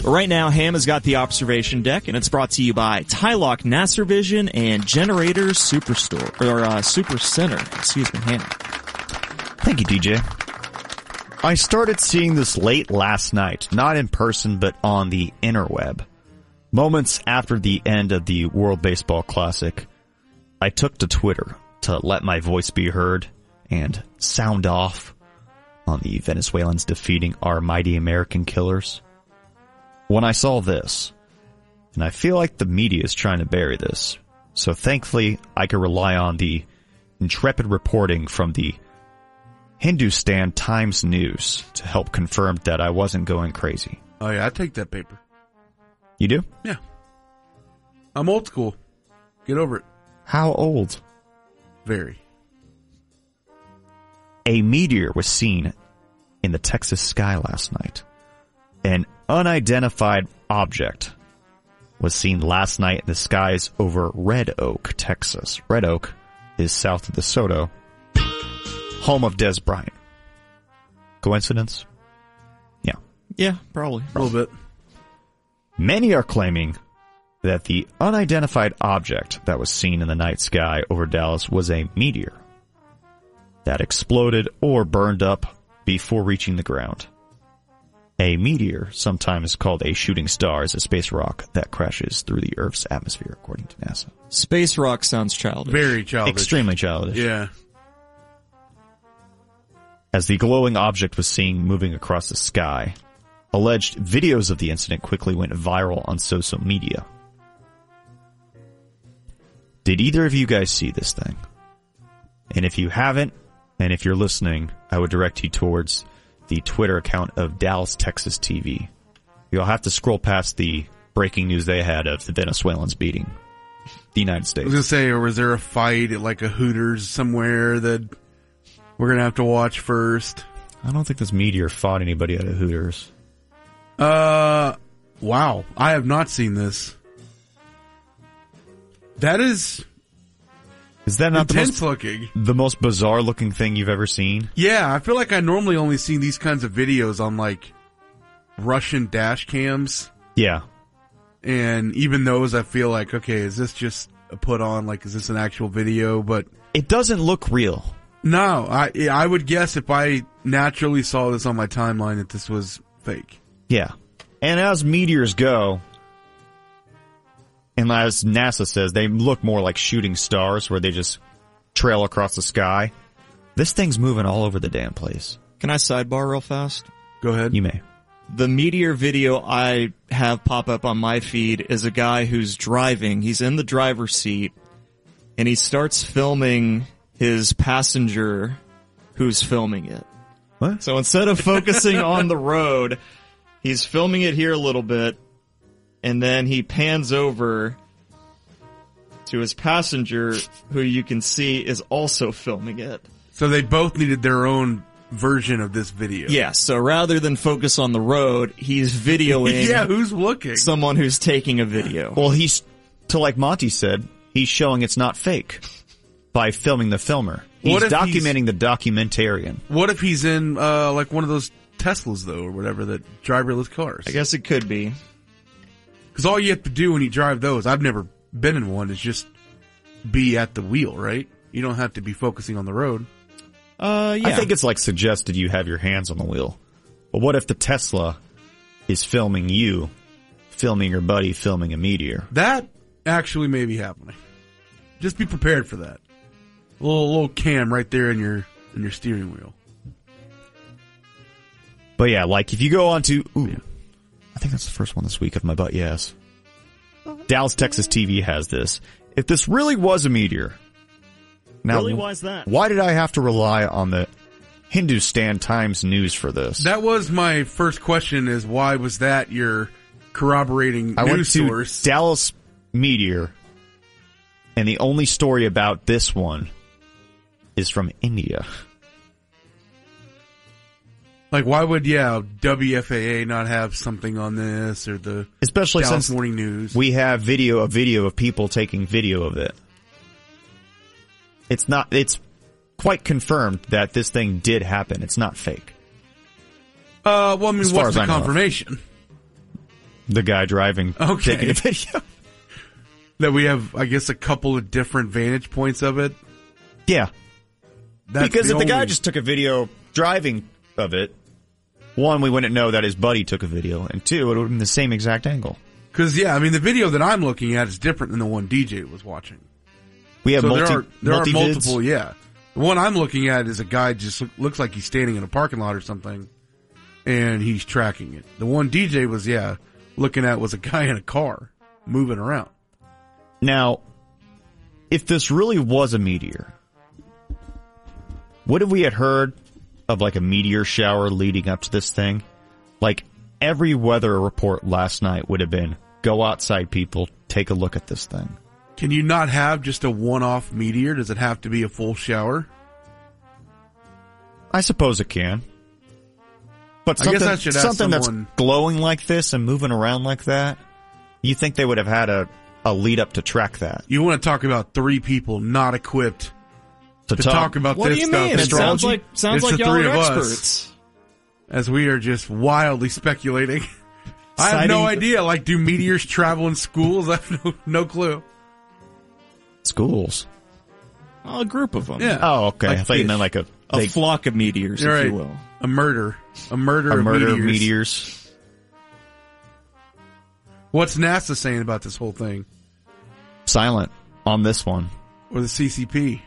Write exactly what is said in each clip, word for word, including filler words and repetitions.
But right now, Ham has got the observation deck, and it's brought to you by Tylock Nasser Vision and Generators Superstore, or uh, Super Center. Excuse me, Ham. Thank you, D J. I started seeing this late last night, not in person, but on the interweb. Moments after the end of the World Baseball Classic, I took to Twitter to let my voice be heard and sound off on the Venezuelans defeating our mighty American killers. When I saw this, and I feel like the media is trying to bury this, so thankfully I could rely on the intrepid reporting from the Hindustan Times News to help confirm that I wasn't going crazy. Oh yeah, I take that paper. You do? Yeah. I'm old school. Get over it. How old? Very. A meteor was seen in the Texas sky last night. An unidentified object was seen last night in the skies over Red Oak, Texas. Red Oak is south of DeSoto, home of Des Bryant. Coincidence? Yeah. Yeah, probably. A little bit. Many are claiming that the unidentified object that was seen in the night sky over Dallas was a meteor that exploded or burned up before reaching the ground. A meteor, sometimes called a shooting star, is a space rock that crashes through the Earth's atmosphere, according to NASA. Space rock sounds childish. Very childish. Extremely childish. Yeah. As the glowing object was seen moving across the sky, alleged videos of the incident quickly went viral on social media. Did either of you guys see this thing? And if you haven't, and if you're listening, I would direct you towards the Twitter account of Dallas, Texas T V. You'll have to scroll past the breaking news they had of the Venezuelans beating the United States. I was going to say, or was there a fight at like a Hooters somewhere that we're going to have to watch first? I don't think this meteor fought anybody at a Hooters. Uh, wow. I have not seen this. That is... Is that not the intense most, looking. the most bizarre looking thing you've ever seen? Yeah, I feel like I normally only see these kinds of videos on like Russian dash cams. Yeah. And even those I feel like, okay, is this just a put on? Like, is this an actual video? But it doesn't look real. No, I I would guess if I naturally saw this on my timeline that this was fake. Yeah. And as meteors go, and as NASA says, they look more like shooting stars where they just trail across the sky. This thing's moving all over the damn place. Can I sidebar real fast? Go ahead. You may. The meteor video I have pop up on my feed is a guy who's driving. He's in the driver's seat, and he starts filming his passenger who's filming it. What? So instead of focusing on the road, he's filming it here a little bit, and then he pans over to his passenger, who you can see is also filming it. So they both needed their own version of this video. Yeah, so rather than focus on the road, he's videoing yeah, who's looking? someone who's taking a video. Well, he's, to like Monty said, he's showing it's not fake by filming the filmer. He's What if documenting the documentarian. What if he's in uh like one of those Teslas, though, or whatever, that driverless cars? I guess it could be. Because all you have to do when you drive those, I've never been in one, is just be at the wheel, right? You don't have to be focusing on the road. Uh, yeah. I think it's like suggested you have your hands on the wheel. But what if the Tesla is filming you, filming your buddy, filming a meteor? That actually may be happening. Just be prepared for that. A little, little cam right there in your in your steering wheel. But yeah, like if you go on to... Ooh, I think that's the first one this week of my butt, yes. Dallas, Texas T V has this. If this really was a meteor... Now, really, why is that? Why did I have to rely on the Hindustan Times News for this? That was my first question, is why was that your corroborating I news went to source? Dallas Meteor, and the only story about this one is from India. Like, why would, yeah, W F A A not have something on this, or the Especially Dallas since Morning News? We have video, a video of people taking video of it. It's not, it's quite confirmed that this thing did happen. It's not fake. Uh, well, I mean, As far what's as the I know of. confirmation? The guy driving, Okay. taking a video. That we have, I guess, a couple of different vantage points of it. Yeah. That's Because the if the guy only- just took a video driving of it, one, we wouldn't know that his buddy took a video, and two, it would have been the same exact angle. Because, yeah, I mean, the video that I'm looking at is different than the one D J was watching. We have So multi, there are there are multi-vids. multiple, yeah. The one I'm looking at is a guy just look, looks like he's standing in a parking lot or something, and he's tracking it. The one D J was, yeah, looking at was a guy in a car moving around. Now, if this really was a meteor, what if we had heard of like a meteor shower leading up to this thing? Like every weather report last night would have been, go outside, people, take a look at this thing. Can you not have just a one-off meteor? Does it have to be a full shower? I suppose it can. But I guess something, I should ask something someone- that's glowing like this and moving around like that, you think they would have had a, a lead up to track that. You want to talk about three people not equipped To, to talk about What this do you stuff. mean? It Astrology? sounds like sounds It's like the y'all three are of us. experts. As we are just wildly speculating. I have no Citing- idea. Like, do meteors travel in schools? I have no, no clue. Schools. Oh, a group of them. Yeah. Oh, okay. Like I thought you fish. meant like a, A they, flock of meteors, You're if right. you will. A murder. A murder, a of, murder meteors. of meteors. What's NASA saying about this whole thing? Silent on this one. Or the C C P?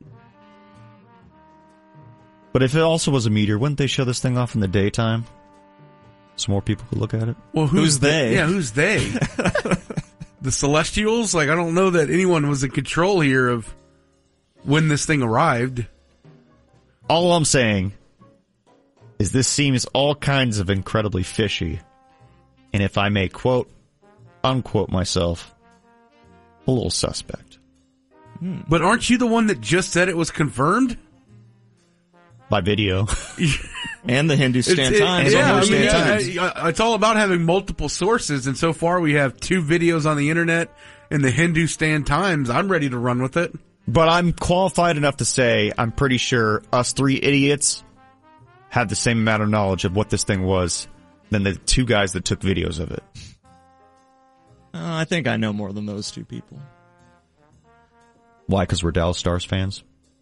But if it also was a meteor, wouldn't they show this thing off in the daytime? So more people could look at it? Well, Who's they? Yeah, who's they? The Celestials? Like, I don't know that anyone was in control here of when this thing arrived. All I'm saying is this seems all kinds of incredibly fishy. And if I may quote, unquote myself, a little suspect. But aren't you the one that just said it was confirmed? By video. And the Hindustan It's- it- Times. yeah, on I Hindustan mean, yeah, Times. I- I- it's all about having multiple sources, and so far we have two videos on the internet and the Hindustan Times. I'm ready to run with it. But I'm qualified enough to say I'm pretty sure us three idiots had the same amount of knowledge of what this thing was than the two guys that took videos of it. Uh, I think I know more than those two people. Why? Because we're Dallas Stars fans?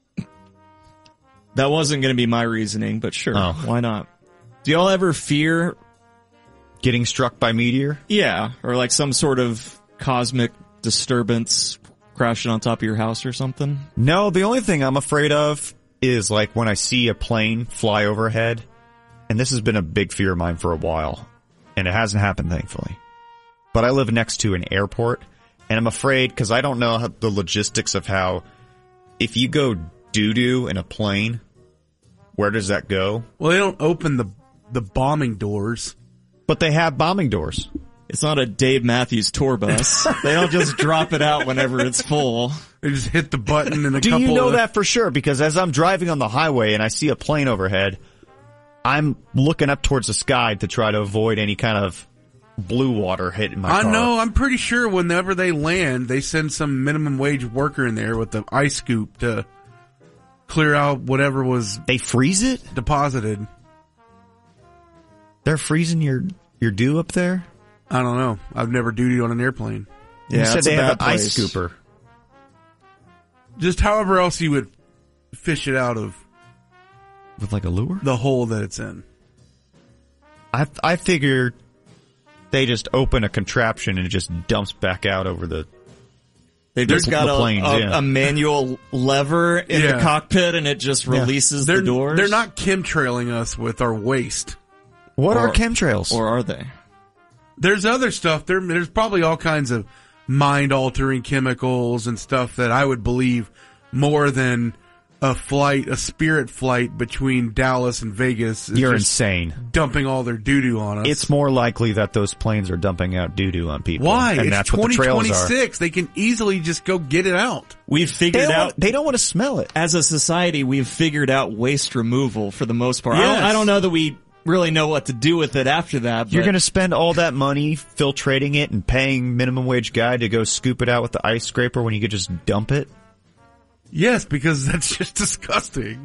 That wasn't going to be my reasoning, but sure, Oh. why not? Do y'all ever fear, Getting struck by meteor? yeah, or like some sort of cosmic disturbance crashing on top of your house or something? No, the only thing I'm afraid of is like when I see a plane fly overhead, and this has been a big fear of mine for a while, and it hasn't happened, thankfully. But I live next to an airport, and I'm afraid, because I don't know how, the logistics of how, if you go doo-doo in a plane, where does that go? Well, they don't open the the bombing doors. But they have bombing doors. It's not a Dave Matthews tour bus. They don't just drop it out whenever it's full. They just hit the button and a Do couple you know of, that for sure? Because as I'm driving on the highway and I see a plane overhead, I'm looking up towards the sky to try to avoid any kind of blue water hitting my I car. know, I'm pretty sure whenever they land, they send some minimum wage worker in there with the ice scoop to clear out whatever was They freeze it? deposited. They're freezing your, your dew up there? I don't know. I've never duty on an airplane. you said that's they a have an bad ice place. scooper. Just however else you would fish it out of With like a lure? the hole that it's in. I I figured they just open a contraption and it just dumps back out over the... They've just The got a, planes, a, yeah. a manual lever in Yeah. the cockpit, and it just releases They're, the doors. they're not chemtrailing us with our waste. What Or- are chemtrails? Or are they? There's other stuff. There, there's probably all kinds of mind-altering chemicals and stuff that I would believe more than a flight, a spirit flight between Dallas and Vegas. is You're just insane. dumping all their doo-doo on us. It's more likely that those planes are dumping out doo-doo on people. Why? And it's that's what the trails are. twenty twenty-six. They can easily just go get it out. We've They figured don't, out, want, they don't want to smell it. as a society, we've figured out waste removal for the most part. I, don't, Yes. I don't know that we really know what to do with it after that. You're but going to spend all that money filtrating it and paying minimum wage guy to go scoop it out with the ice scraper when you could just dump it? Yes, because that's just disgusting.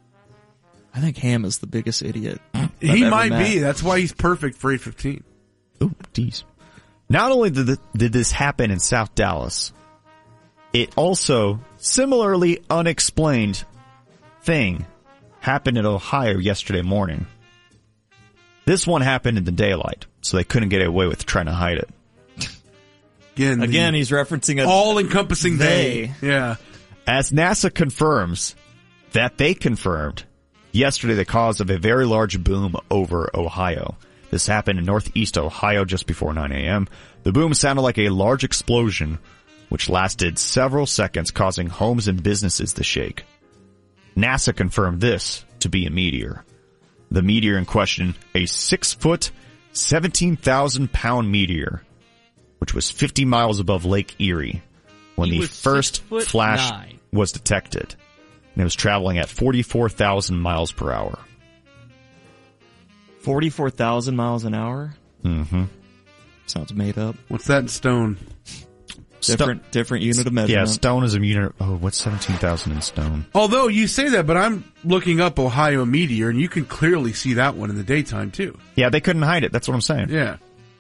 I think Ham is the biggest idiot. I've He ever might met. be. That's why he's perfect for eight fifteen. Ooh, geez. Not only did, the, did this happen in South Dallas, it also, similarly unexplained thing, happened in Ohio yesterday morning. This one happened in the daylight, so they couldn't get away with trying to hide it. Again, Again, he's referencing a all-encompassing they. they. Yeah. As NASA confirms that they confirmed yesterday the cause of a very large boom over Ohio. This happened in northeast Ohio just before nine a.m. The boom sounded like a large explosion, which lasted several seconds, causing homes and businesses to shake. NASA confirmed this to be a meteor. The meteor in question, a six-foot, seventeen thousand pound meteor, which was fifty miles above Lake Erie when He the was first six foot flash nine. was detected. And it was traveling at forty-four thousand miles per hour. forty-four thousand miles an hour? Mm-hmm. Sounds made up. What's that in stone? Different different unit of Yeah, measurement. stone is a unit. Oh, what's seventeen thousand in stone? Although you say that, but I'm looking up Ohio meteor, and you can clearly see that one in the daytime, too. Yeah, they couldn't hide it. That's what I'm saying. Yeah.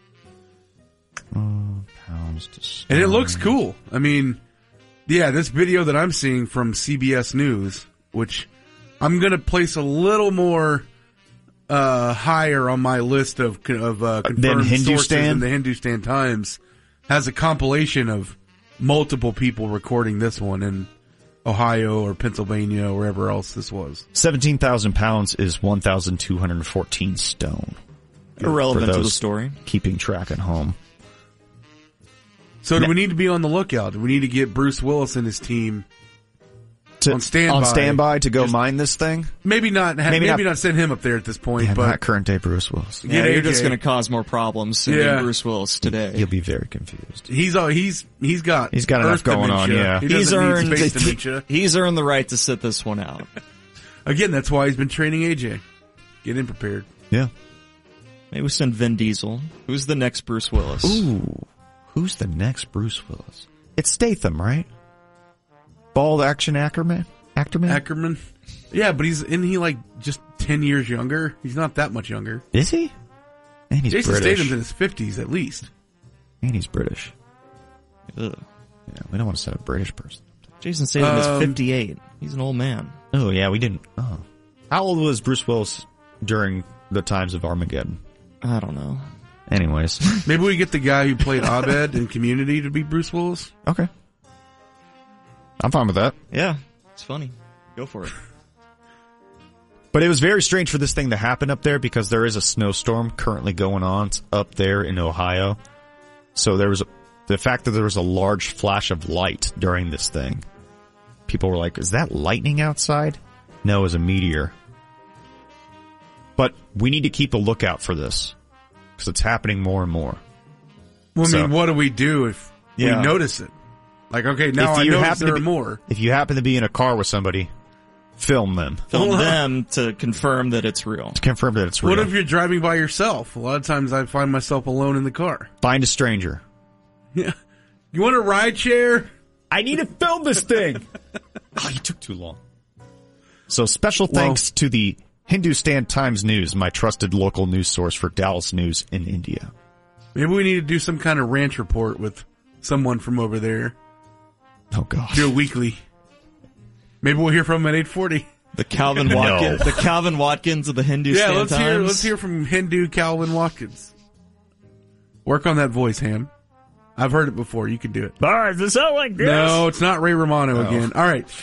Oh, pounds to stone. And it looks cool. I mean, yeah, this video that I'm seeing from C B S News, which I'm going to place a little more uh, higher on my list of of uh, confirmed sources Hindustan? in the Hindustan Times, has a compilation of multiple people recording this one in Ohio or Pennsylvania or wherever else this was. seventeen thousand pounds is one thousand two hundred fourteen stone. Irrelevant For to the those story. Keeping track at home. So do Ne- we need to be on the lookout? Do we need to get Bruce Willis and his team To, on standby? On standby to go Just- mine this thing? Maybe not. Ha- Maybe maybe, not- not, send him up there at this point. Yeah, but not current day Bruce Willis. Yeah, Get you're A just J. going to cause more problems sending Yeah. Bruce Willis today. He'll be very confused. he's uh, he's he's got He's got enough Earth going on, dementia. yeah. He He's doesn't earned need space dementia. he's earned the right to sit this one out. Again, that's why he's been training A J. Get him prepared. Yeah. Maybe we send Vin Diesel. Who's the next Bruce Willis? Ooh. Who's the next Bruce Willis? It's Statham, right? Bald action Ackerman? Actorman? Ackerman. Yeah, but he's isn't he like just ten years younger? He's not that much younger. Is he? And he's Jason British. Statham's in his fifties at least. And he's British. Ugh. Yeah, we don't want to send a British person. Jason Statham Um, is fifty-eight. He's an old man. Oh, yeah, we didn't. Oh. How old was Bruce Willis during the times of Armageddon? I don't know. Anyways. Maybe we get the guy who played Abed in Community to be Bruce Willis. Okay. I'm fine with that. Yeah, it's funny. Go for it. But it was very strange for this thing to happen up there because there is a snowstorm currently going on up there in Ohio. So there was a, the fact that there was a large flash of light during this thing. People were like, is that lightning outside? No, it was a meteor. But we need to keep a lookout for this because it's happening more and more. Well, I So- mean, what do we do if Yeah. we notice it? Like, okay, now If I you notice happen to there are be- more. If you happen to be in a car with somebody, film them Film them to confirm that it's real. to confirm that it's real. What if you're driving by yourself? A lot of times I find myself alone in the car. Find a stranger. Yeah. You want a ride share? I need to film this thing. Oh, you took too long. So special thanks to the Hindustan Times News, my trusted local news source for Dallas news in India. Maybe we need to do some kind of ranch report with someone from over there. Oh, God. Do a weekly. Maybe we'll hear from him at eight forty. The Calvin No. Watkins, the Calvin Watkins of the Hindustan Yeah, let's Times. hear let's hear from Hindu Calvin Watkins. Work on that voice, Ham. I've heard it before. You can do it. Does it sound like No, it's not Ray Romano again. All right.